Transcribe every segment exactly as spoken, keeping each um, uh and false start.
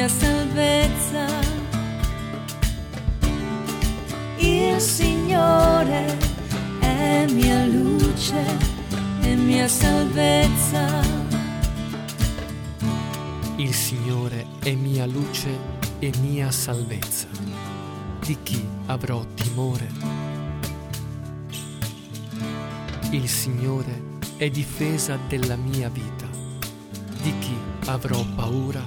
mia salvezza. Il Signore è mia luce e mia salvezza. Il Signore è mia luce e mia salvezza. Di chi avrò timore? Il Signore è difesa della mia vita. Di chi avrò paura?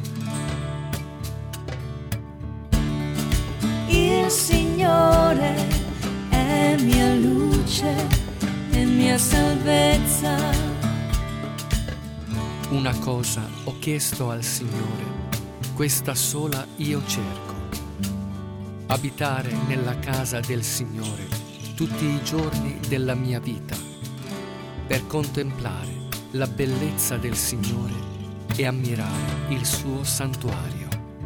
Il Signore è mia luce e mia salvezza. Una cosa ho chiesto al Signore, questa sola io cerco: abitare nella casa del Signore tutti i giorni della mia vita, per contemplare la bellezza del Signore e ammirare il suo santuario.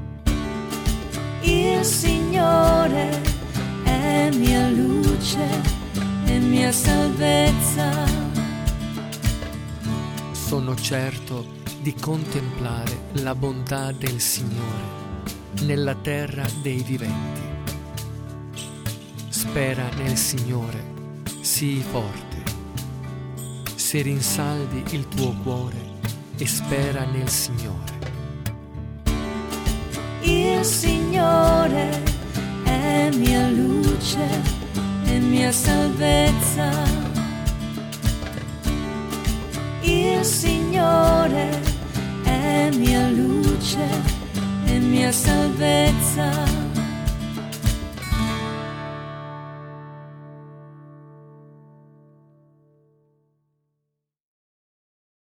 Il Signore è mia luce e mia salvezza. Sono certo di contemplare la bontà del Signore nella terra dei viventi. Spera nel Signore, sii forte. Se rinsaldi il tuo cuore e spera nel Signore. Il Signore è mia luce e mia salvezza. Il Signore è mia luce e mia salvezza.